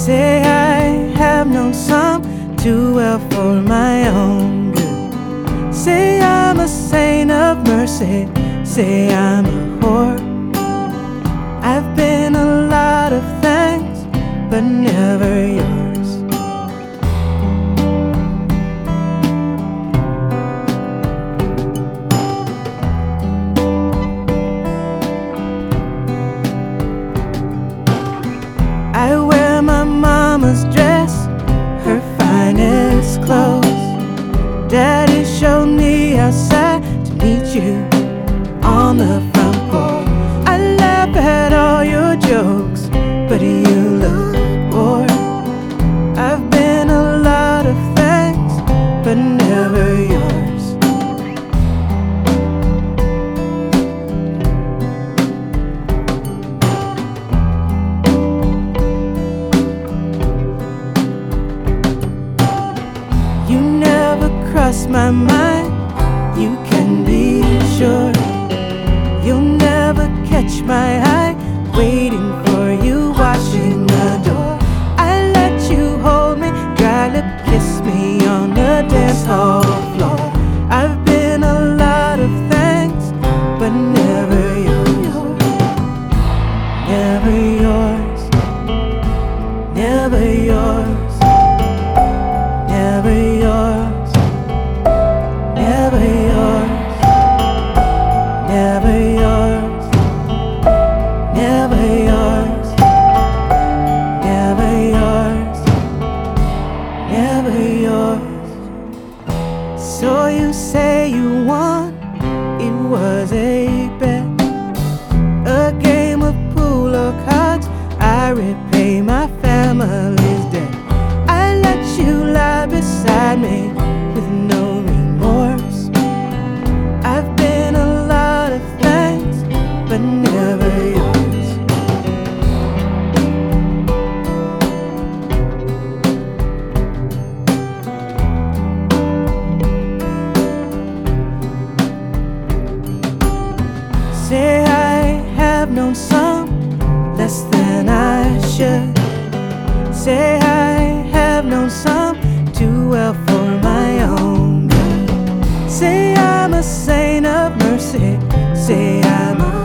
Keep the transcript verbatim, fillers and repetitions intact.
Say I have known some too well for my own good. Say I'm a saint of mercy. Say I'm a whore. I've been a lot of things, but never yours. I wear my mama's dress, her finest clothes. Daddy showed me outside to meet you on the front porch. I laugh at all your jokes, but you look bored. I've been a lot of things, but never yours. You never cross my mind, you can be sure. You'll never catch my eye, waiting for you, watching the door. I let you hold me, dry lip kiss me on the dance hall floor. I've been a lot of things, but never yours. Never yours. Never yours. Never yours. Never yours. Never yours. Never yours. Never yours. Never yours. So you say you won, it was a bet, a game of pool or cards. I repay my family's debt. I let you lie beside me with no remorse. I've been a lot of things, but never yours. Say I have known some less than I should. Say I have known some too well for my own good. Say I'm a saint of mercy. Say I'm a